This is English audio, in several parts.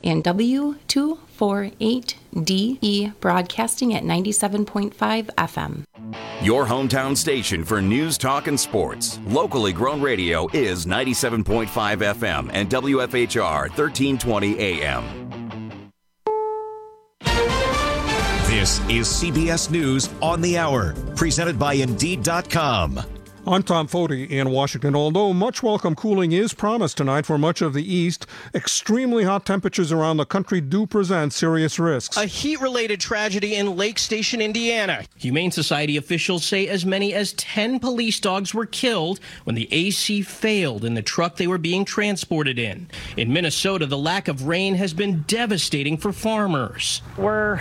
and W248DE broadcasting at 97.5 FM. Your hometown station for news, talk, and sports. Locally grown radio is 97.5 FM and WFHR 1320 AM. This is CBS News on the Hour, presented by Indeed.com. I'm Tom Foti in Washington. Although much welcome cooling is promised tonight for much of the east, extremely hot temperatures around the country do present serious risks. A heat-related tragedy in Lake Station, Indiana. Humane Society officials say as many as 10 police dogs were killed when the AC failed in the truck they were being transported in. In Minnesota, the lack of rain has been devastating for farmers. We're,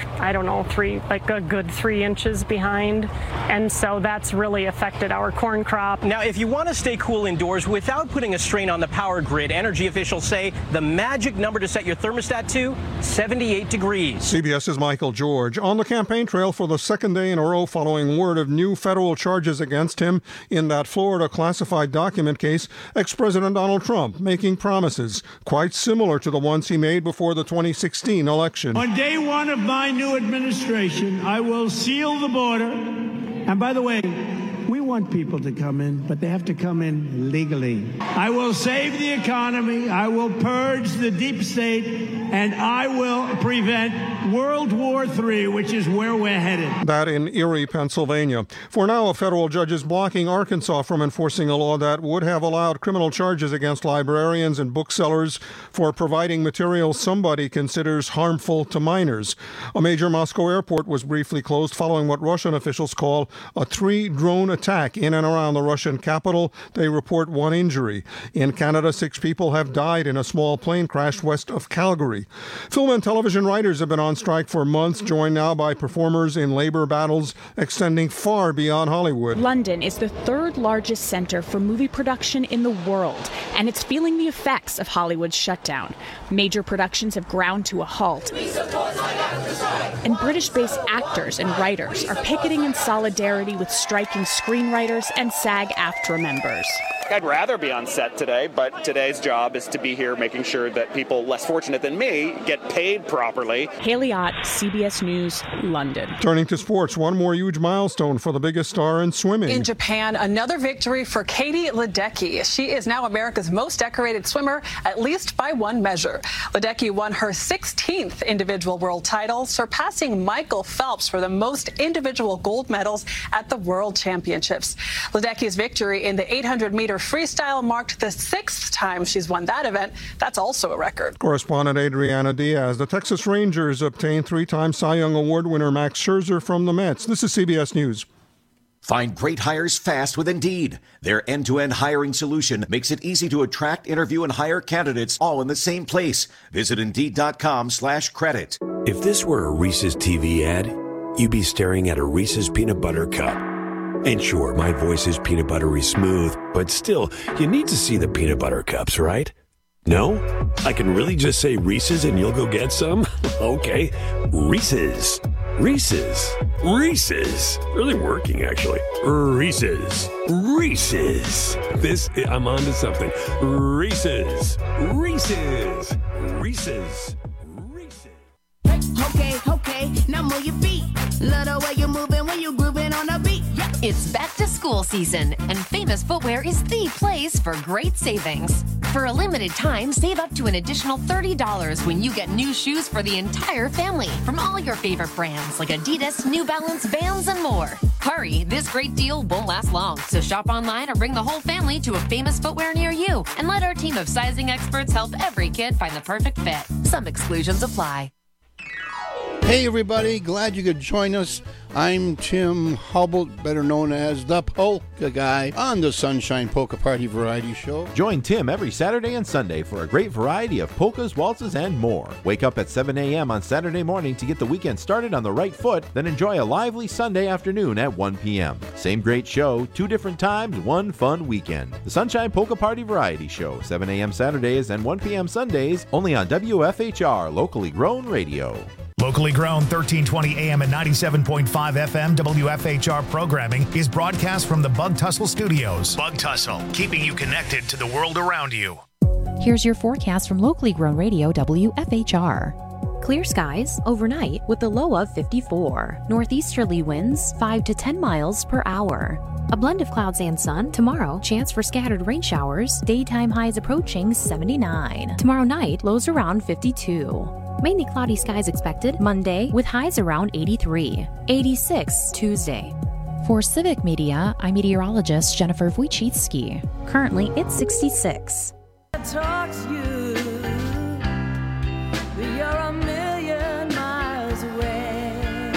a good 3 inches behind, and so that's really affected our corn crop. Now, if you want to stay cool indoors without putting a strain on the power grid, energy officials say the magic number to set your thermostat to, 78 degrees. CBS's Michael George on the campaign trail for the second day in a row following word of new federal charges against him in that Florida classified document case. Ex-President Donald Trump making promises quite similar to the ones he made before the 2016 election. On day one of my new administration, I will seal the border. And by the way, we want people to come in, but they have to come in legally. I will save the economy, I will purge the deep state, and I will prevent World War III, which is where we're headed. That in Erie, Pennsylvania. For now, a federal judge is blocking Arkansas from enforcing a law that would have allowed criminal charges against librarians and booksellers for providing material somebody considers harmful to minors. A major Moscow airport was briefly closed following what Russian officials call a 3-drone attack in and around the Russian capital. They report 1 injury. In Canada, 6 people have died in a small plane crash west of Calgary. Film and television writers have been on strike for months, joined now by performers in labor battles extending far beyond Hollywood. London is the 3rd largest center for movie production in the world, and it's feeling the effects of Hollywood's shutdown. Major productions have ground to a halt, and British-based actors and writers are picketing in solidarity with striking screenwriters and SAG-AFTRA members. I'd rather be on set today, but today's job is to be here making sure that people less fortunate than me get paid properly. Haley Ott, CBS News, London. Turning to sports, one more huge milestone for the biggest star in swimming. In Japan, another victory for Katie Ledecky. She is now America's most decorated swimmer, at least by one measure. Ledecky won her 16th individual world title, surpassing Michael Phelps for the most individual gold medals at the World Championships. Ledecky's victory in the 800-meter freestyle marked the 6th time she's won that event. That's also a record. Correspondent Adriana Diaz. The Texas Rangers obtained 3-time Cy Young Award winner Max Scherzer from the Mets. This is CBS News. Find great hires fast with Indeed. Their end-to-end hiring solution makes it easy to attract, interview, and hire candidates all in the same place. Visit Indeed.com/credit. If this were a Reese's TV ad, you'd be staring at a Reese's peanut butter cup. And sure, my voice is peanut buttery smooth, but still, you need to see the peanut butter cups, right? No? I can really just say Reese's and you'll go get some? Okay. Reese's. Reese's. Reese's. Really working, actually. Reese's. Reese's. I'm on to something. Reese's. Reese's. Reese's. Okay, now move your feet. Love the way you're moving when you're grooving on the beat. Yeah. It's back to school season, and Famous Footwear is the place for great savings. For a limited time, save up to an additional $30 when you get new shoes for the entire family from all your favorite brands like Adidas, New Balance, Vans, and more. Hurry, this great deal won't last long, so shop online or bring the whole family to a Famous Footwear near you and let our team of sizing experts help every kid find the perfect fit. Some exclusions apply. Hey everybody, glad you could join us. I'm Tim Hubble, better known as the Polka Guy, on the Sunshine Polka Party Variety Show. Join Tim every Saturday and Sunday for a great variety of polkas, waltzes, and more. Wake up at 7 a.m. on Saturday morning to get the weekend started on the right foot, then enjoy a lively Sunday afternoon at 1 p.m. Same great show, 2 different times, 1 fun weekend. The Sunshine Polka Party Variety Show, 7 a.m. Saturdays and 1 p.m. Sundays, only on WFHR, locally grown radio. Locally grown 1320 AM and 97.5 FM WFHR programming is broadcast from the Bug Tussle Studios. Bug Tussle, keeping you connected to the world around you. Here's your forecast from locally grown radio WFHR. Clear skies overnight with a low of 54. Northeasterly winds 5 to 10 miles per hour. A blend of clouds and sun. Tomorrow, chance for scattered rain showers. Daytime highs approaching 79. Tomorrow night, lows around 52. Mainly cloudy skies expected Monday with highs around 83. 86 Tuesday. For Civic Media, I'm meteorologist Jennifer Wojcicki. Currently, it's 66. Talk to you, but you're a million miles away.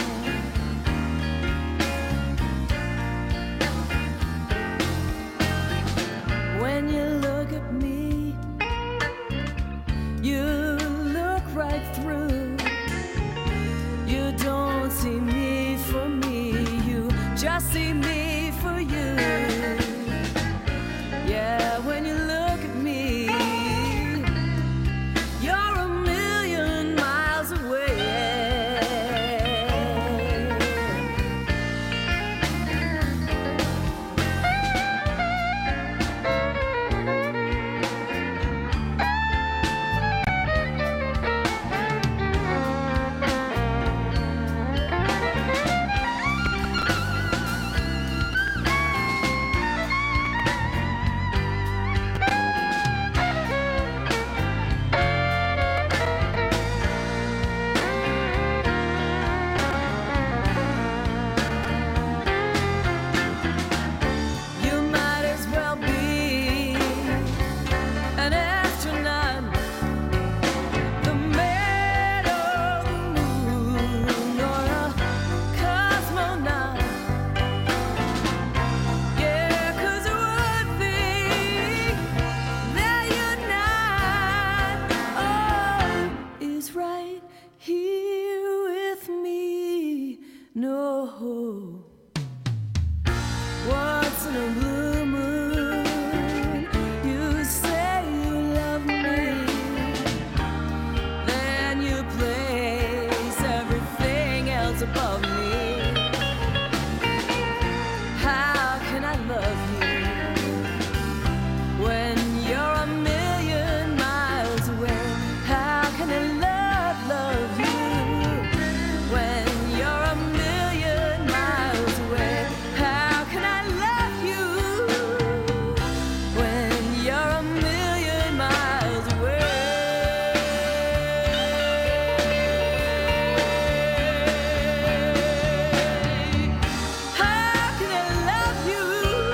When you look at me, you look right through. You don't see me for me, you just see me for you. Yeah, when you look at me, you're a million miles away. You might as well be an astronaut, the man of the moon, or a cosmonaut. Yeah, 'cause one thing that you're not, is right here with me. No. Once in a blue moon, you say you love me, then you place everything else above me. How can I love you when you're a million miles away? How can I love you when you're a million miles away? How can I love you when you're a million miles away? How can I love you?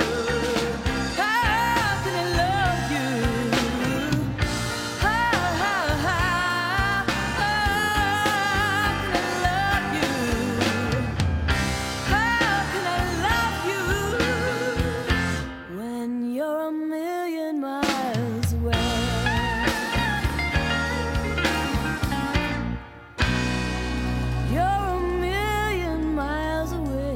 How can I love you? How can I love you? How can I love you when you're a million miles away? You're a million miles away.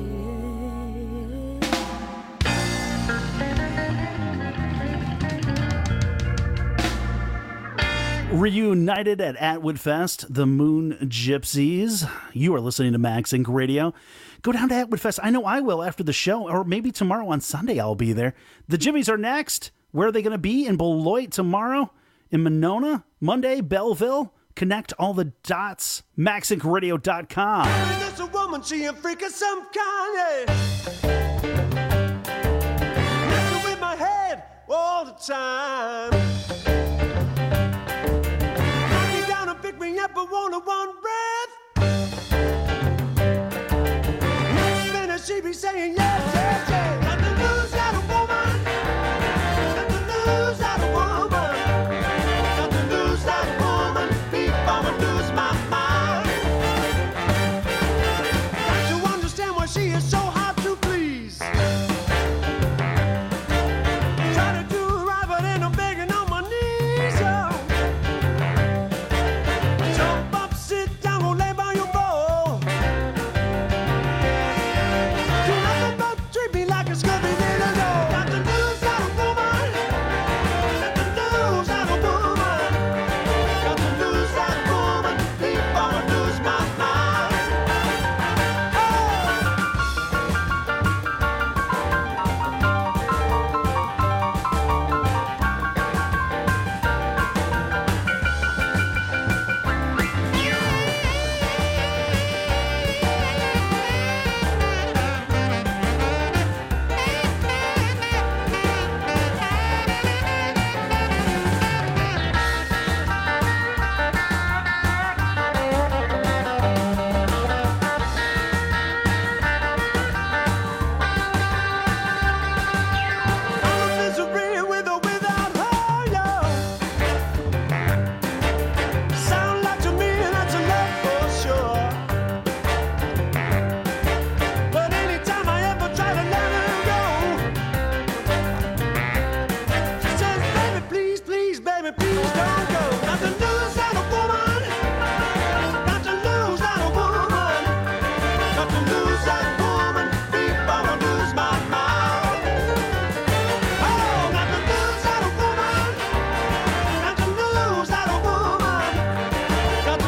Reunited at Atwood Fest, the Moon Gypsies. You are listening to Max Inc. Radio. Go down to Atwood Fest. I know I will after the show, or maybe tomorrow on Sunday I'll be there. The Jimmies are next. Where are they going to be? In Beloit tomorrow? In Monona? Monday? Belleville? Connect all the dots. MaxIncRadio.com. There's a woman, she a freak of some kind, yeah. Messing with my head all the time. Knock me down and pick me up, I want one breath. Next minute she be saying yes, yes, yes. Got the news out of woman. Got the news out of woman. Got the news out of woman. Before I lose my mind. Got to understand why she is so hard to please. Try to do right, but then I'm begging on my knees. Oh. Jump up, sit down, won't lay by your bowl. Do nothing but treat me like a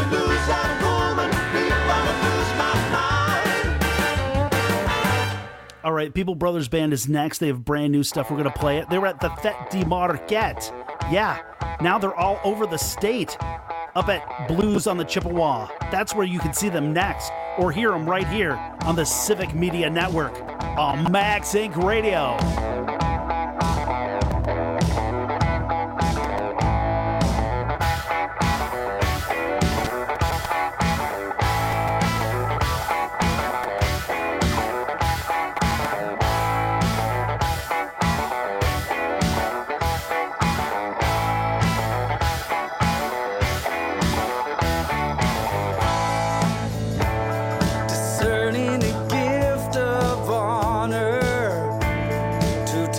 lose that woman, be gonna lose my mind. All right, People Brothers Band is next. They have brand new stuff. We're going to play it. They were at the Fête de Marquette. Yeah, now they're all over the state. Up at Blues on the Chippewa. That's where you can see them next, or hear them right here on the Civic Media Network on Max Inc. Radio. Discerning a gift of honor to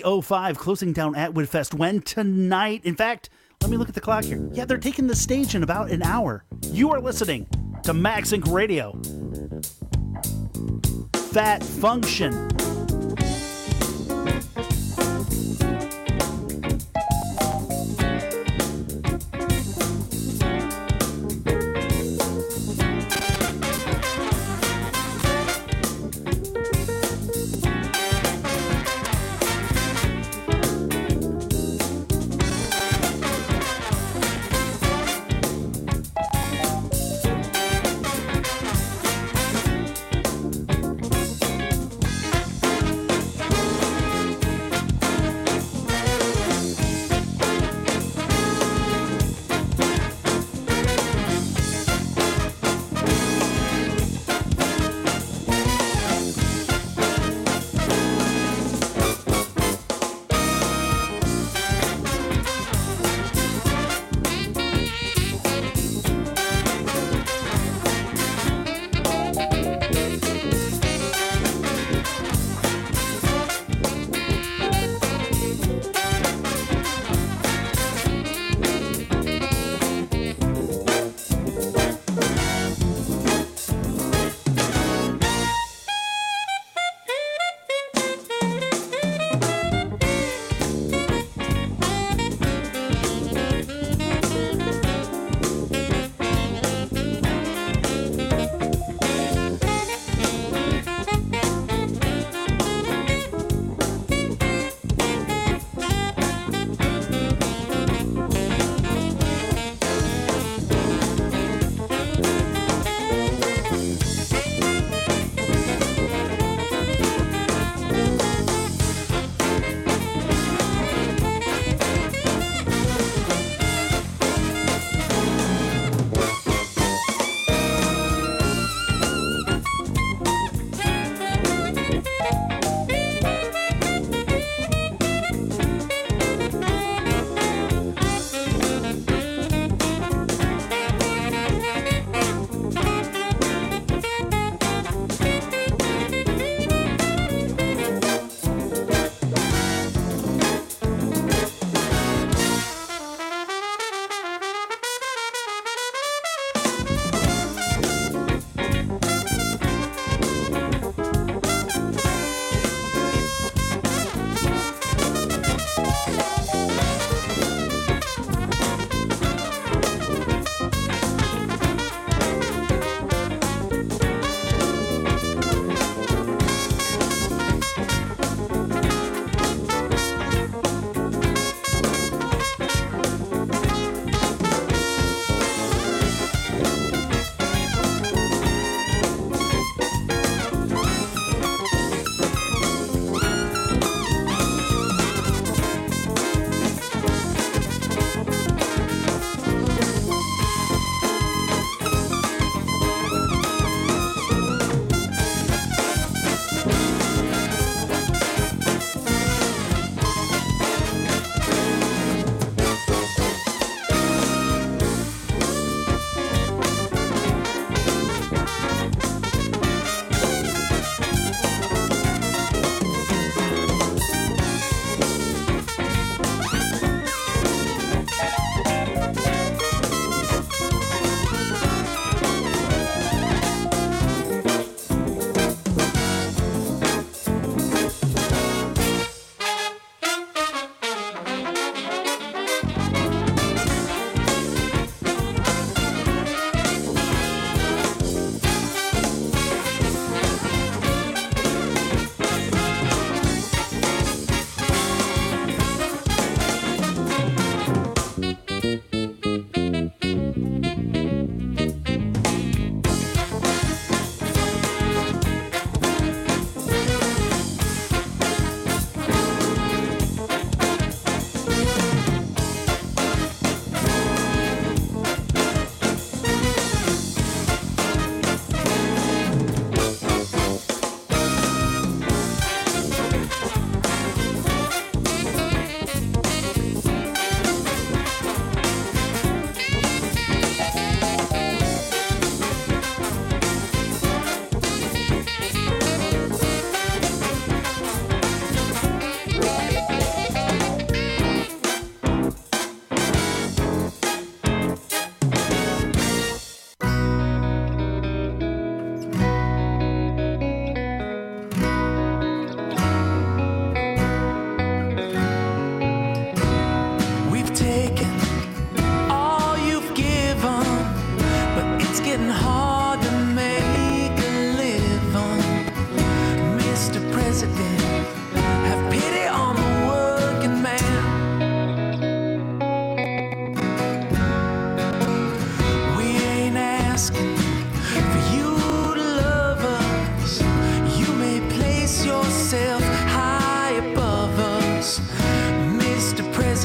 3:05, closing down Atwood Fest. When tonight, in fact, let me look at the clock here. Yeah, they're taking the stage in about an hour. You are listening to Max Inc. Radio. Fat Function.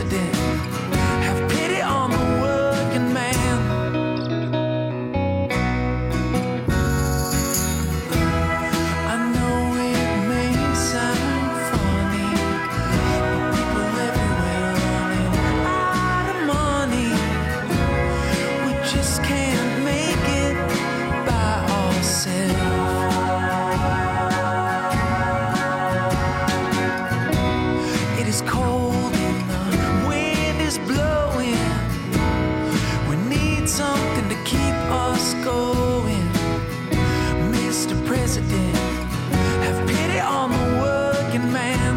president, have pity on the working man. I know it may sound funny, but people everywhere running out of money. We just can't make it by ourselves. It is cold and the wind is blowing. We need something to keep us going. Mr. President, have pity on the working man.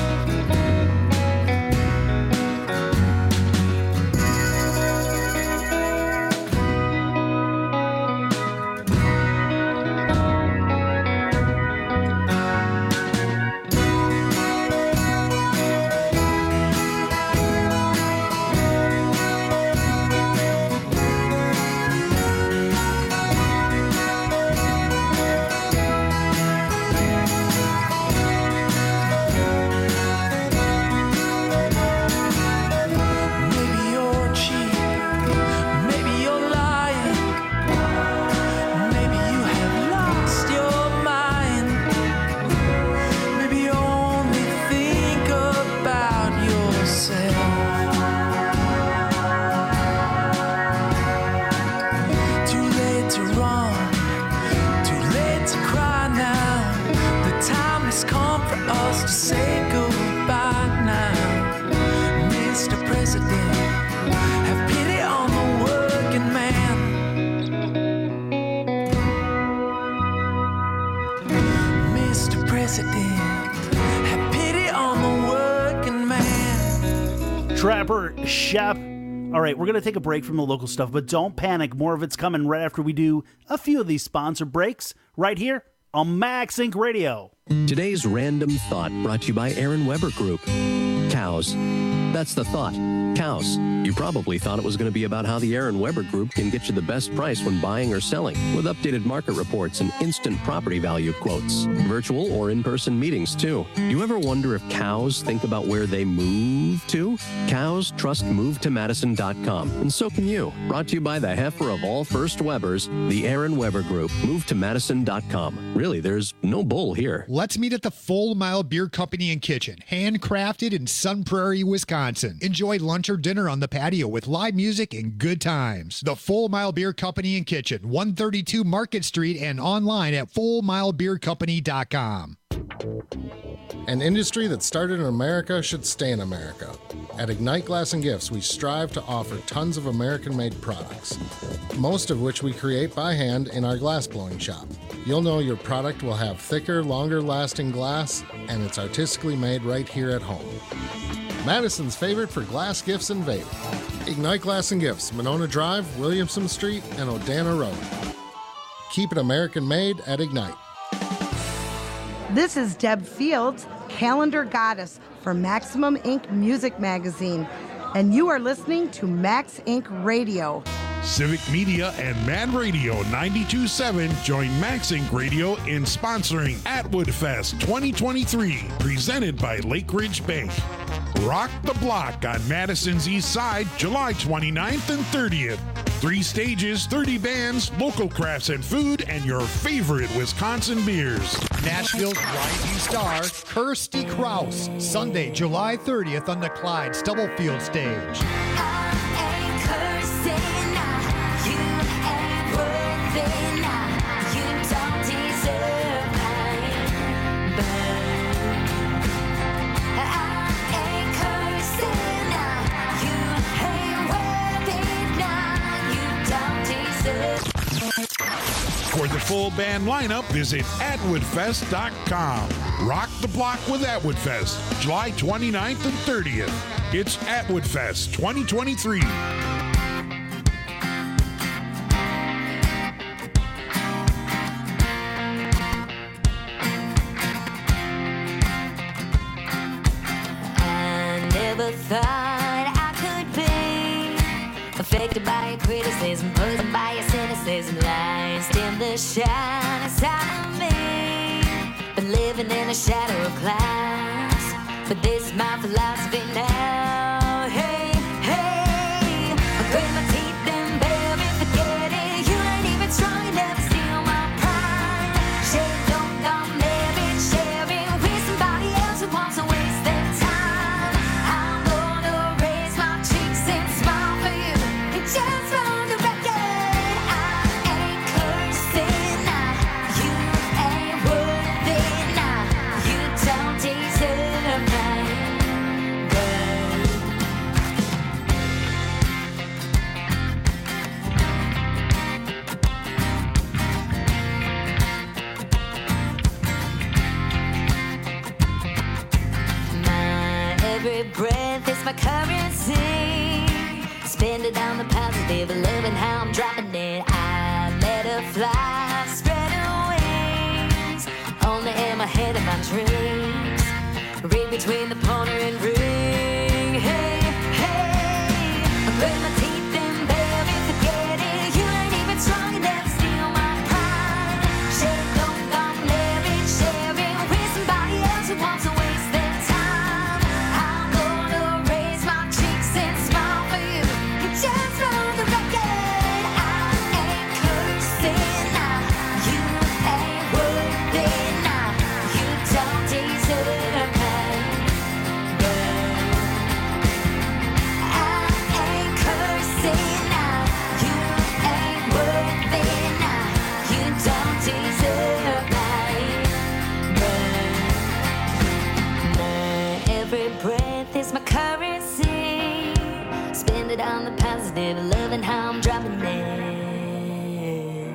Maybe you're cheap, maybe you're lying, maybe you have lost your mind, maybe you only think about yourself. Too late to run, too late to cry now. The time has come for us to say goodbye now. Mr. President, have pity on the working man. Mr. President, have pity on the working man. Trapper Shep. All right, we're going to take a break from the local stuff, but don't panic. More of it's coming right after we do a few of these sponsor breaks right here on Max Inc. Radio. Today's Random Thought brought to you by Aaron Weber Group. Cows. That's the thought. Cows. You probably thought it was going to be about how the Aaron Weber Group can get you the best price when buying or selling, with updated market reports and instant property value quotes. Virtual or in-person meetings, too. You ever wonder if cows think about where they move to? Cows trust MoveToMadison.com, and so can you. Brought to you by the heifer of all first Webers, the Aaron Weber Group. MoveToMadison.com. Really, there's no bull here. Let's meet at the Full Mile Beer Company and Kitchen, handcrafted in Sun Prairie, Wisconsin. Enjoy lunch or dinner on the patio with live music and good times. The Full Mile Beer Company and Kitchen, 132 Market Street, and online at fullmilebeercompany.com. An industry that started in America should stay in America. At Ignite Glass and Gifts, we strive to offer tons of American-made products, most of which we create by hand in our glass blowing shop. You'll know your product will have thicker, longer-lasting glass, and it's artistically made right here at home. Madison's favorite for glass gifts and vape. Ignite Glass and Gifts, Monona Drive, Williamson Street, and Odana Road. Keep it American-made at Ignite. This is Deb Fields, Calendar Goddess for Maximum Inc. Music Magazine, and you are listening to Max Inc. Radio. Civic Media and Mad Radio 92.7 join Max Inc. Radio in sponsoring Atwood Fest 2023, presented by Lake Ridge Bank. Rock the Block on Madison's East Side, July 29th and 30th. 3 stages, 30 bands, local crafts and food, and your favorite Wisconsin beers. Nashville's rising star, Kirsty Krause, Sunday, July 30th on the Clyde Stubblefield stage. For the full band lineup, visit atwoodfest.com. Rock the Block with Atwood Fest, July 29th and 30th. It's Atwood Fest 2023. I never thought I could be affected by your criticism, poisoned by your cynicism, lies dim the shine inside of me. Been living in a shadow of clouds, but this is my philosophy now. it's my currency. Spend it on the positive, loving how I'm dropping it. I let her fly, spread her wings. Only in my head of my dreams. Read between the pointer and ring. Hey, hey, I grit my teeth and baby, forget it. You ain't even strong enough to steal my pride. Share it, don't let it, share it with somebody else who wants to waste their time. I'm gonna raise my cheeks and smile for you. You just run the record. I ain't cursing now. You ain't worth it now. You don't deserve me. Breath is my currency. Spend it on the positive, loving how I'm dropping it.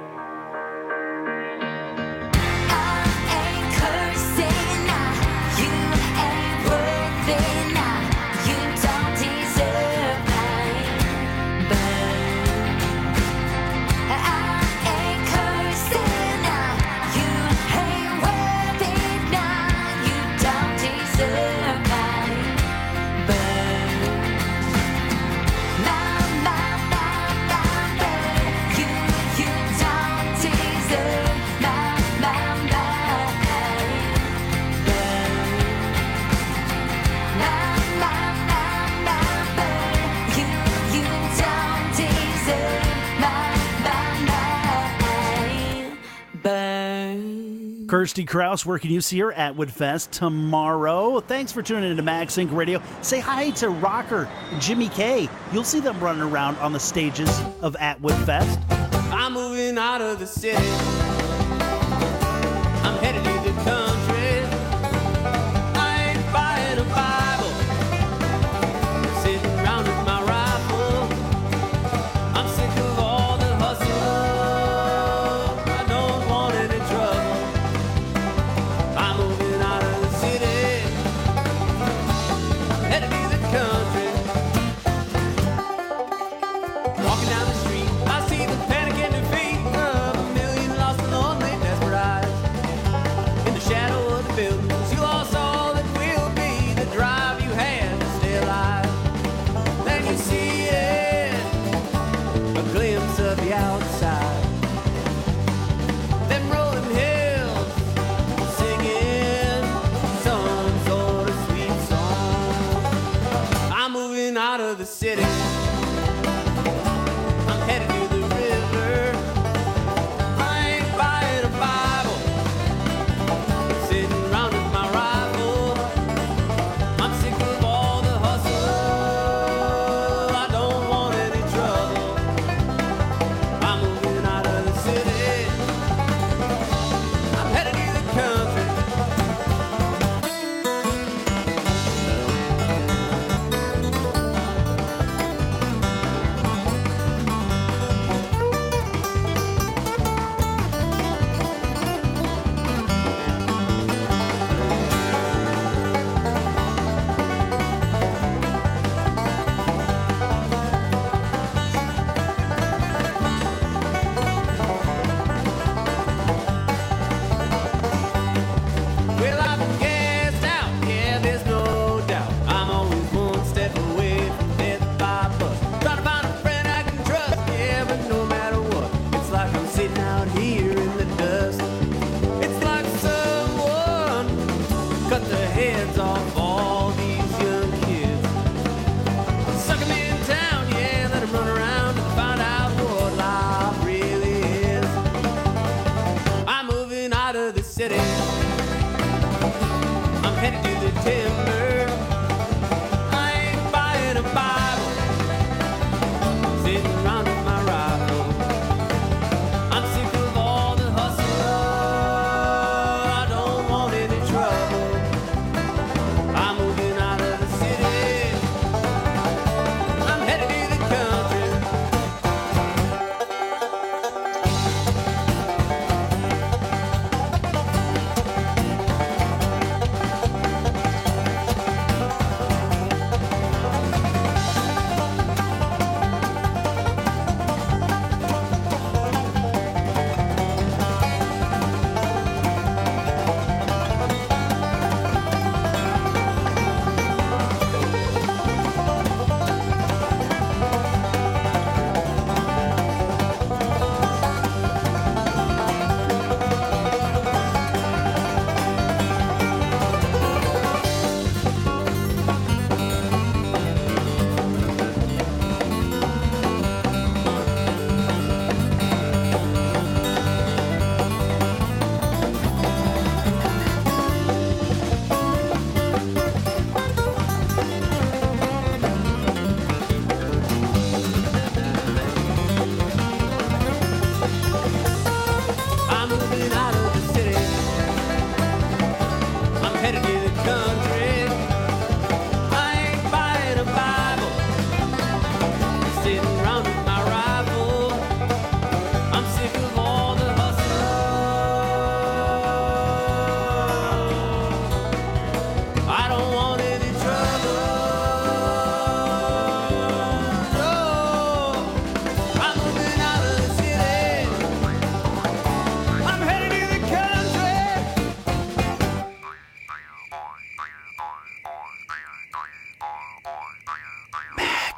I ain't cursing now. You ain't worth it now. You don't deserve mine. But I ain't cursing now. You ain't worth it now. You don't deserve. Kirsty Krause, where can you see her? At Woodfest tomorrow. Thanks for tuning into Max Inc. Radio. Say hi to rocker Jimmy K. You'll see them running around on the stages of Atwood Fest. I'm moving out of the city. I'm headed to the country. I ain't buying a Bible. Sitting around with my rifle. I'm sick of all the hustle. I don't want any trouble. I'm moving out of the city. I'm headed to the country. Walking down the street, I see the panic and defeat of a million lost and lonely desperate eyes. In the shadow of the buildings, you lost all that will be the drive you had to stay alive. Then you see it, a glimpse of the outside. Them rolling hills, singing some sort of sweet song. I'm moving out of the city. I'm headed to the river. I ain't buying a Bible. Sitting around with my rifle. I'm sick of all the hustle. I don't want any trouble. I'm moving out of the city. I'm headed to the country. Well, I've been gassed out, yeah, there's no doubt. I'm always one step away from death by bus. Trying to find a friend I can trust, yeah, but no matter what, it's like I'm sitting out here in the dust. It's like someone cut the heads off all these young kids. Suck 'em in town, yeah, let 'em run around and find out what life really is. I'm moving out of the city. I'm headed to the timber. I ain't buying a Bible. Sitting around with my rifle. I'm sick of all the hustle. I don't want any trouble. I'm moving out of the city. I'm headed to the country.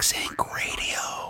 Max Inc. Radio.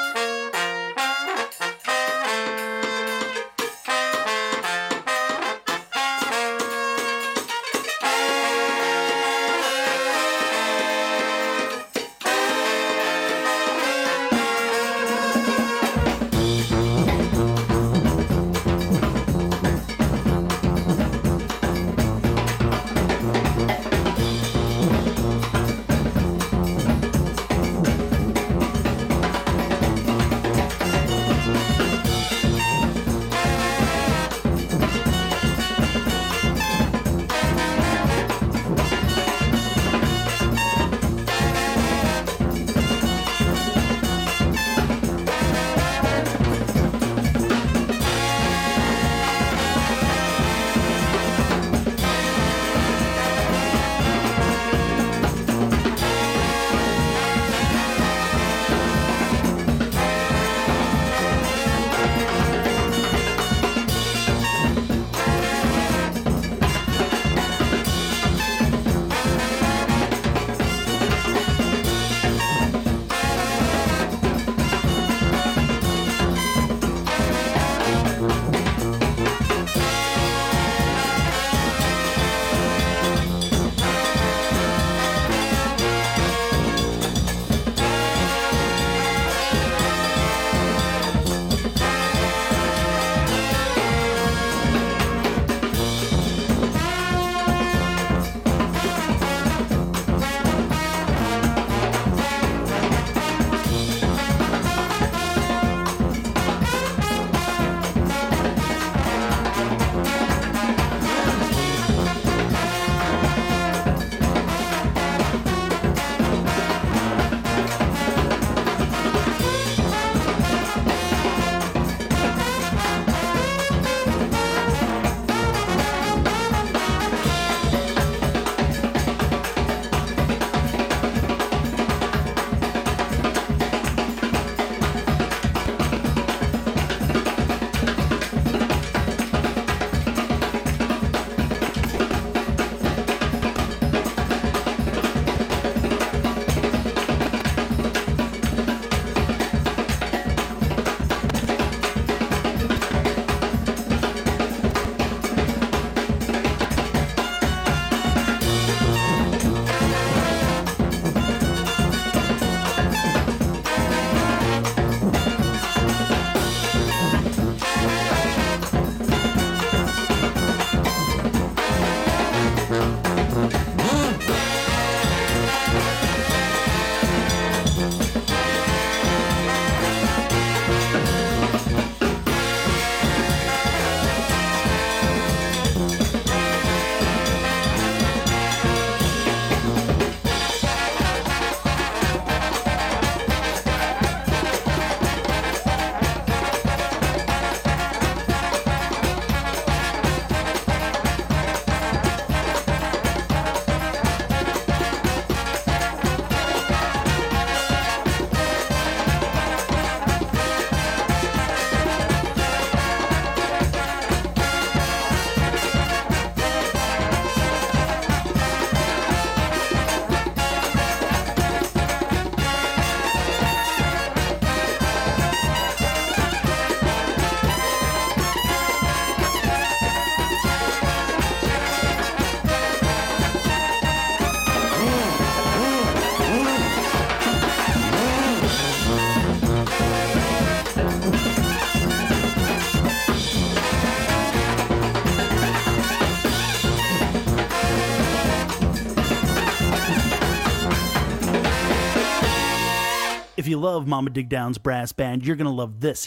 If you love Mama Dig Down's brass band, you're going to love this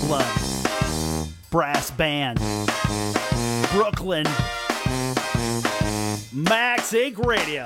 Youngblood brass band. Brooklyn. Max Inc. Radio.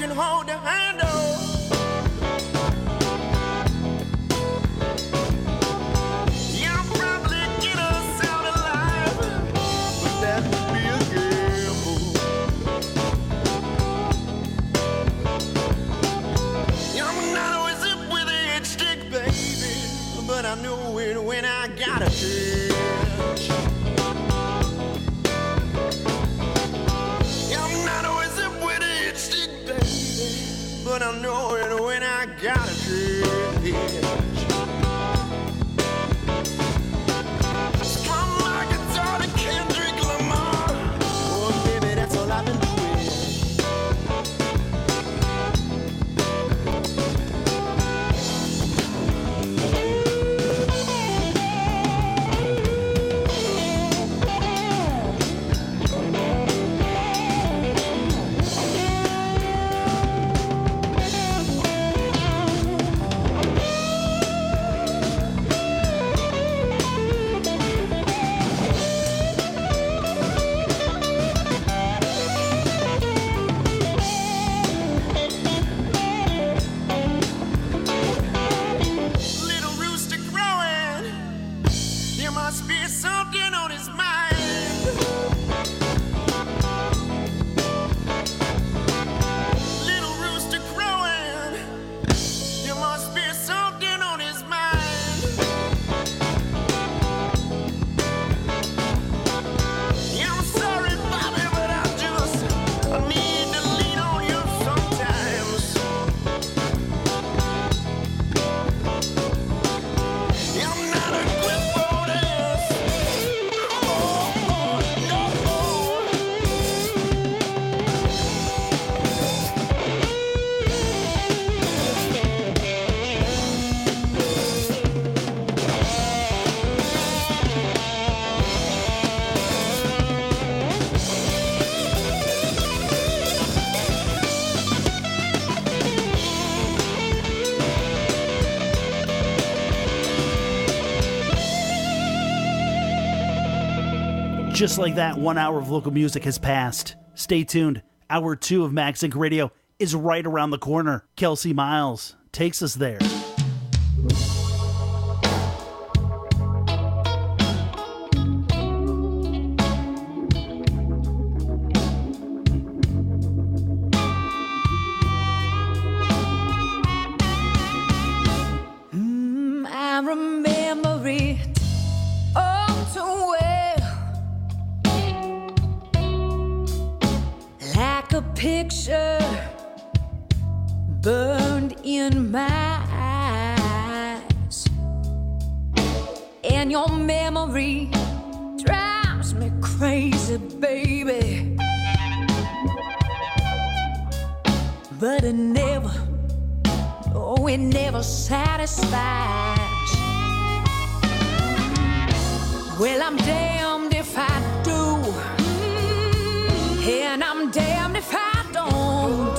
can hold the handle. Yeah, I'll probably get us out alive, but that would be a gamble. Yeah, I'm not always up with a head stick, baby, but I know it when I got a catch. Yeah, I'm not always up with a head stick, baby, but I know it when I got a catch. Strum my guitar to Kendrick Lamar. Oh, baby, that's all I've been doing. Little rooster crowing, there must be something on his mind. Little rooster crowing, there must be something on his mind. Yeah, I'm sorry, Bobby, but I need to lean on you sometimes. Yeah, I'm not a good for this. Oh, no. Just like that, 1 hour of local music has passed. Stay tuned. Hour 2 of Max Inc. Radio is right around the corner. Kelsey Miles takes us there. I remember it all too well, like a picture burned in my eyes, and your memory drives me crazy, baby. But it never, oh, it never satisfies. Well, I'm damned if I do, and I'm damned if I don't.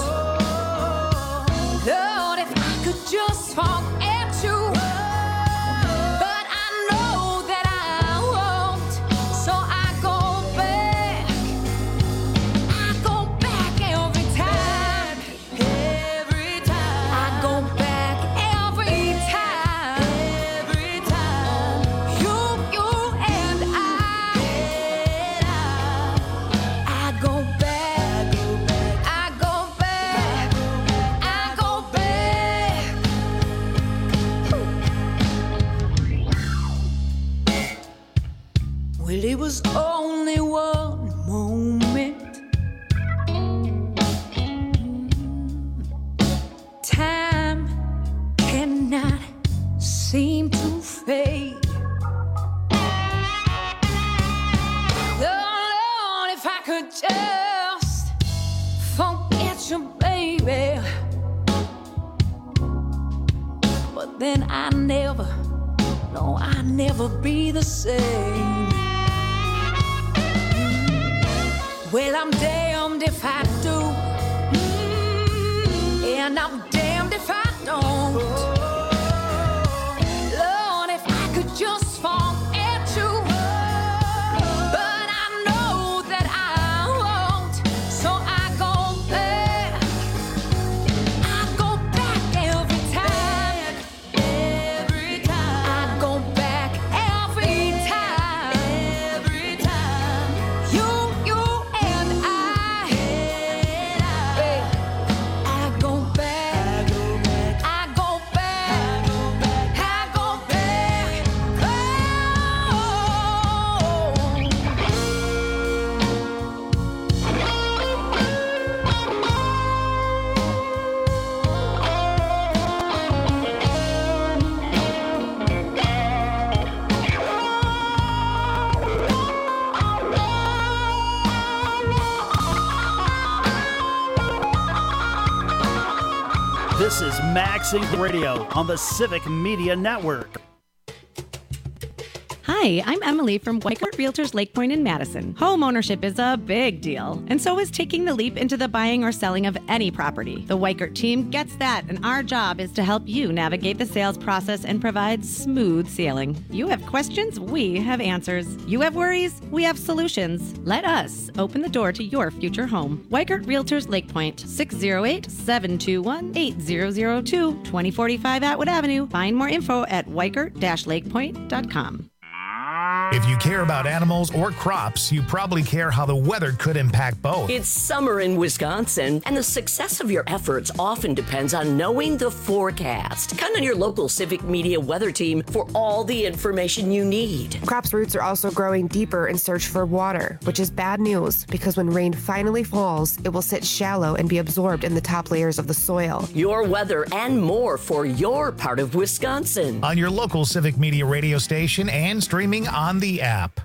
Lord, if I could just forget you, but I know that I won't. So I go back every time. I go back every time. You and I go back. Well, it was only one moment. Time cannot seem to fade. Oh, Lord, if I could just forget you, baby. But then I never be the same. Well, I'm damned if I do, and I'm damned if I don't. Lord, if I could just forget you, but I know that I won't. So I go back is Max Inc. Radio on the Civic Media Network. Hi, I'm Emily from Weichert Realtors Lake Point in Madison. Home ownership is a big deal, and so is taking the leap into the buying or selling of any property. The Weichert team gets that, and our job is to help you navigate the sales process and provide smooth sailing. You have questions, we have answers. You have worries, we have solutions. Let us open the door to your future home. Weichert Realtors Lake Point, 608-721-8002, 2045 Atwood Avenue. Find more info at weichert-lakepoint.com. If you care about animals or crops, you probably care how the weather could impact both. It's summer in Wisconsin, and the success of your efforts often depends on knowing the forecast. Count on your local Civic Media weather team for all the information you need. Crops' roots are also growing deeper in search for water, which is bad news because when rain finally falls, it will sit shallow and be absorbed in the top layers of the soil. Your weather and more for your part of Wisconsin. On your local Civic Media radio station and streaming on the app.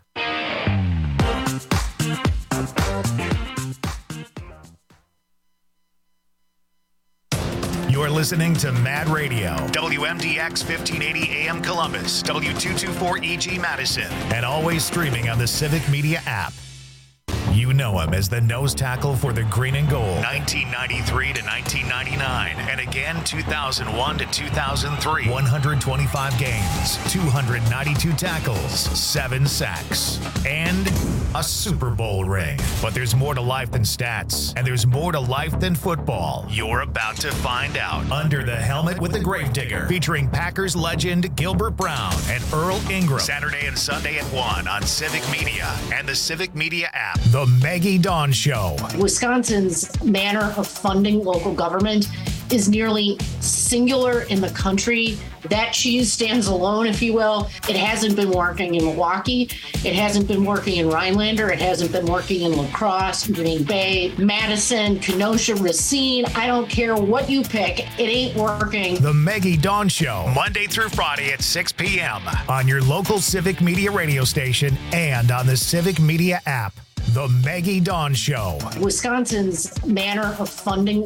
You're listening to Mad Radio, WMDX 1580 AM Columbus, W224EG Madison, and always streaming on the Civic Media app. You know him as the nose tackle for the Green and Gold, 1993 to 1999, and again 2001 to 2003. 125 games, 292 tackles, 7 sacks, and a Super Bowl ring. But there's more to life than stats, and there's more to life than football. You're about to find out. Under the Helmet with the Gravedigger, featuring Packers legend Gilbert Brown and Earl Ingram. Saturday and Sunday at 1 on Civic Media and the Civic Media app. The Maggie Dawn Show. Wisconsin's manner of funding local government is nearly singular in the country. That cheese stands alone, if you will. It hasn't been working in Milwaukee. It hasn't been working in Rhinelander. It hasn't been working in La Crosse, Green Bay, Madison, Kenosha, Racine. I don't care what you pick. It ain't working. The Maggie Dawn Show, Monday through Friday at 6 p.m. on your local Civic Media radio station and on the Civic Media app. The Maggie Dawn Show. Wisconsin's manner of funding.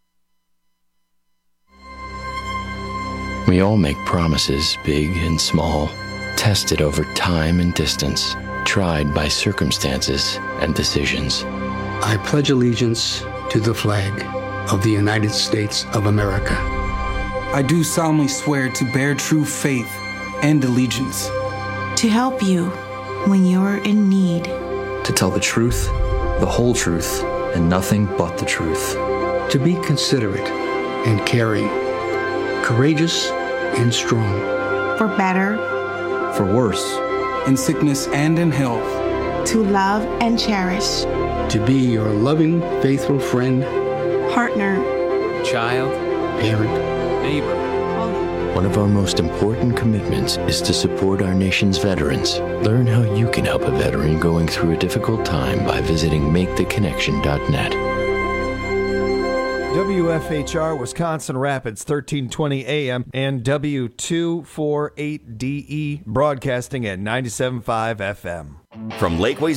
We all make promises, big and small, tested over time and distance, tried by circumstances and decisions. I pledge allegiance to the flag of the United States of America. I do solemnly swear to bear true faith and allegiance. To help you when you're in need. To tell the truth, the whole truth, and nothing but the truth. To be considerate and caring, courageous and strong. For better. For worse. In sickness and in health. To love and cherish. To be your loving, faithful friend. Partner. Child. Parent. Neighbor. One of our most important commitments is to support our nation's veterans. Learn how you can help a veteran going through a difficult time by visiting maketheconnection.net. WFHR Wisconsin Rapids, 1320 AM, and W248DE, broadcasting at 97.5 FM. From Lakeway